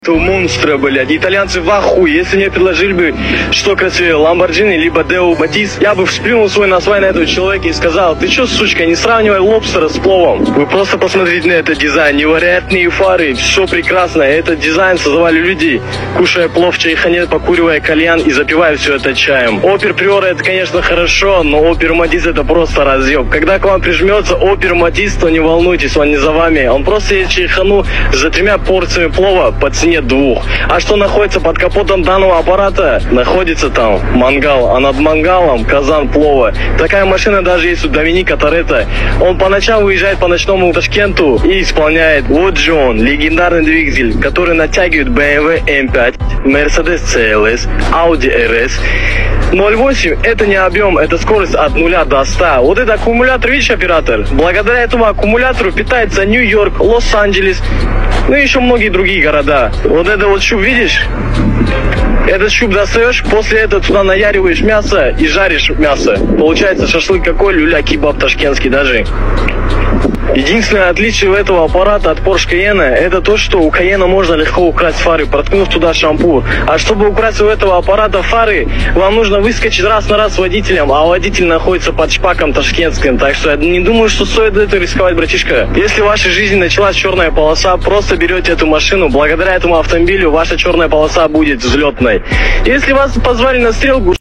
Это монстра, блядь. Итальянцы в ахуе. Если мне предложили бы, что красивее, Lamborghini либо Deo Matisse, я бы всплюнул свой насвай на этого человека и сказал: ты чё, сучка, не сравнивай лобстера с пловом. Вы просто посмотрите на этот дизайн. Невероятные фары, все прекрасно. Этот дизайн создавали люди, кушая плов в чайхане, покуривая кальян и запивая все это чаем. Opel Priora это, конечно, хорошо, но Opel Matiz это просто разъеб. Когда к вам прижмется Opel Matiz, то не волнуйтесь, он не за вами. Он просто едет в чайхану за 3 порциями плова по цене 2. А что находится под капотом данного аппарата? Находится там мангал, а над мангалом казан плова. Такая машина даже есть у Доминика Торетто. Он по ночам выезжает по ночному Ташкенту и исполняет. Вот же он, легендарный двигатель, который натягивает BMW M5, Mercedes CLS, Audi RS. 0,8 это не объем, это скорость от 0 до 100. Вот это аккумулятор, видишь, оператор? Благодаря этому аккумулятору питается Нью-Йорк, Лос-Анджелес, ну и еще многие другие города. Вот это вот щуп, видишь? Этот щуп достаешь, после этого туда наяриваешь мясо и жаришь мясо. Получается шашлык какой, люля-кебаб ташкентский даже. Единственное отличие у этого аппарата от Porsche Cayenne это то, что у Cayenne можно легко украсть фары, проткнув туда шампур. А чтобы украсть у этого аппарата фары, вам нужно выскочить раз на раз с водителем, а водитель находится под шпаком ташкентским. Так что я не думаю, что стоит это рисковать, братишка. Если в вашей жизни началась черная полоса, просто берете эту машину. Благодаря этому автомобилю ваша черная полоса будет взлетной. Если вас позвали на стрелку,